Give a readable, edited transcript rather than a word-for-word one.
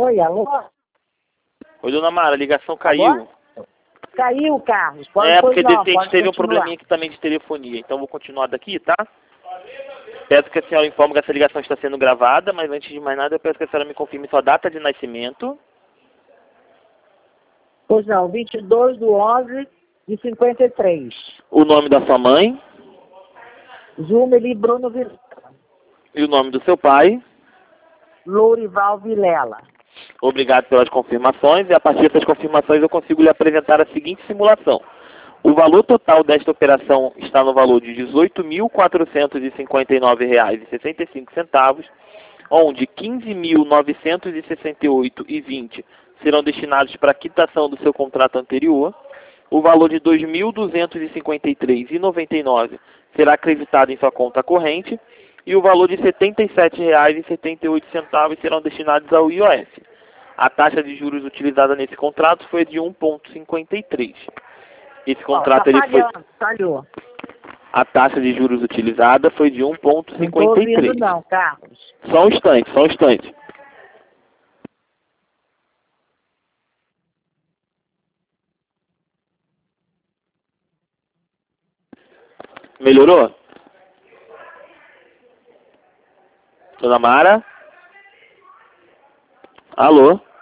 Oi, alô? Oi, dona Mara, a ligação caiu. Caiu, Carlos. Porque não, a gente teve um probleminha aqui também de telefonia. Então vou continuar daqui, tá? Peço que a senhora informe que essa ligação está sendo gravada, mas antes de mais nada eu peço que a senhora me confirme sua data de nascimento. Pois não, 22/11/53. O nome da sua mãe. Zumeli Bruno Vilela. E o nome do seu pai. Lourival Vilela. Obrigado pelas confirmações. E a partir dessas confirmações eu consigo lhe apresentar a seguinte simulação. O valor total desta operação está no valor de R$ 18.459,65, onde R$ 15.968,20 serão destinados para a quitação do seu contrato anterior. O valor de R$ 2.253,99 será acreditado em sua conta corrente e o valor de R$ 77,78 serão destinados ao IOF. A taxa de juros utilizada nesse contrato foi de 1,53. Esse contrato falhou. A taxa de juros utilizada foi de 1,53. Não estou ouvindo não, Carlos. Só um instante, só um instante. Melhorou? Dona Mara? Alô?